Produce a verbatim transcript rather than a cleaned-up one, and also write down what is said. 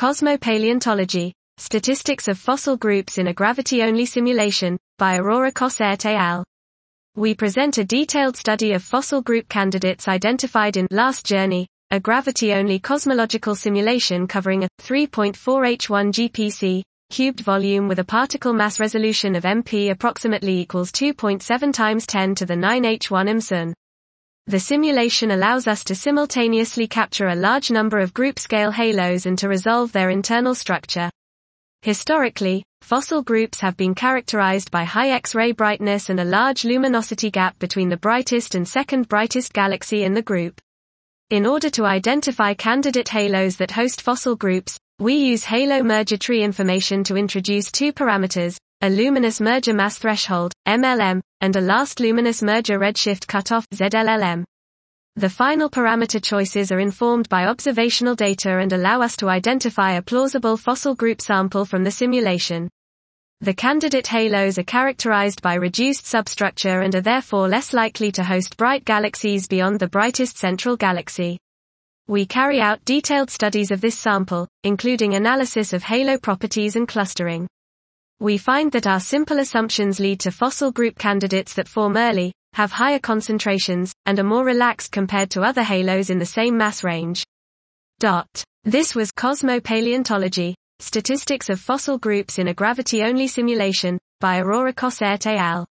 Cosmopaleontology, Statistics of Fossil Groups in a Gravity-Only Simulation, by Aurora Cossert et al. We present a detailed study of fossil group candidates identified in Last Journey, a gravity-only cosmological simulation covering a three point four H one G P C cubed volume with a particle mass resolution of M P approximately equals two point seven times ten to the nine H one M S U N. The simulation allows us to simultaneously capture a large number of group-scale halos and to resolve their internal structure. Historically, fossil groups have been characterized by high X-ray brightness and a large luminosity gap between the brightest and second brightest galaxy in the group. In order to identify candidate halos that host fossil groups, we use halo merger tree information to introduce two parameters, a luminous merger mass threshold, M L M, and a last luminous merger redshift cutoff, Z L L M. The final parameter choices are informed by observational data and allow us to identify a plausible fossil group sample from the simulation. The candidate halos are characterized by reduced substructure and are therefore less likely to host bright galaxies beyond the brightest central galaxy. We carry out detailed studies of this sample, including analysis of halo properties and clustering. We find that our simple assumptions lead to fossil group candidates that form early, have higher concentrations, and are more relaxed compared to other halos in the same mass range. Dot. This was Cosmopaleontology, Statistics of Fossil Groups in a Gravity-Only Simulation, by Aurora Cossert et al.